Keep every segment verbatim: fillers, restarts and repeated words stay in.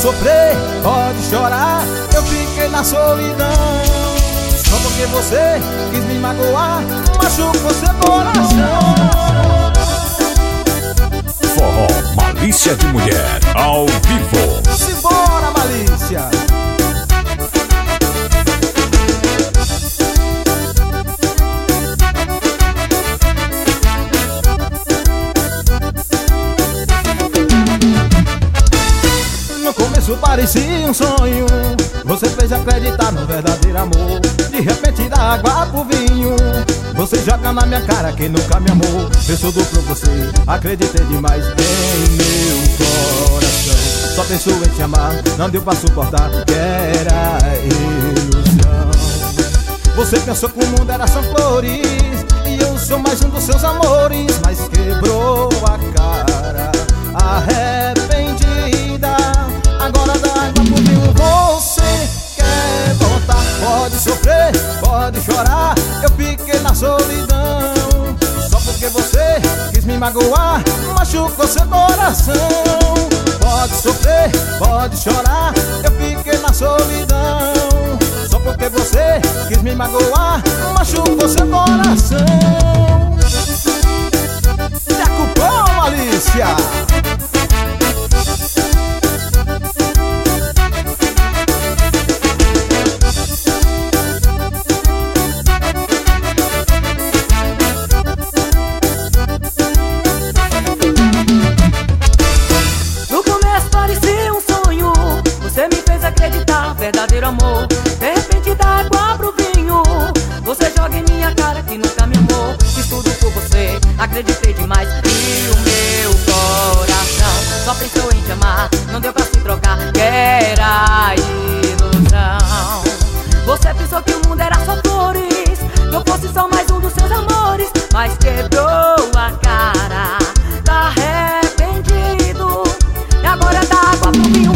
sofrer, pode chorar, eu fiquei na solidão. Só porque você quis me magoar, machucou seu coração. Forró Malícia de Mulher, ao vivo. Simbora, Malícia! No começo parecia um sonho, você fez acreditar no verdadeiro amor. De repente dá água pro vinho, você joga na minha cara que nunca me amou. Fez tudo pra você, acreditei demais em meu coração. Só pensou em te amar, não deu pra suportar, que era ilusão. Você pensou que o mundo era só flores, e eu sou mais um dos seus amores. Mas quebrou a cara, arrependida. Agora dá água pro vinho, você quer voltar. Pode sofrer, pode chorar, eu fiquei na solidão. Só porque você quis me magoar, machucou seu coração. Pode sofrer, pode chorar, eu fiquei na solidão. Só porque você quis me magoar, machucou seu coração. Se culpou, Malícia! Verdadeiro amor, de repente dá água pro vinho. Você joga em minha cara que nunca me amou. Fiz tudo por você, acreditei demais. E o meu coração só pensou em te amar, não deu pra se trocar, que era ilusão. Você pensou que o mundo era só flores, que eu fosse só mais um dos seus amores. Mas quebrou a cara, tá arrependido. E agora dá água pro vinho.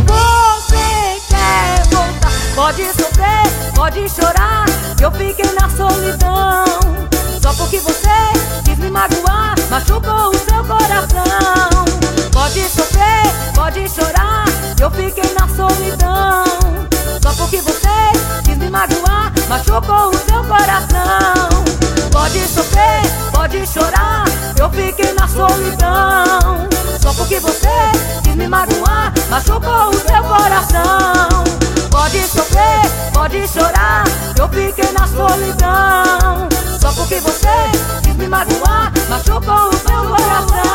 Pode sofrer, pode chorar, eu fiquei na solidão. Só porque você quis me magoar, machucou o seu coração. Pode sofrer, pode chorar, eu fiquei na solidão. Só porque você quis me magoar, machucou o seu coração. Pode sofrer, pode chorar, eu fiquei na solidão. Só porque você quis me magoar, machucou o seu coração. Pode sofrer, pode chorar, eu fiquei na solidão. Só porque você quis me magoar, machucou o seu coração.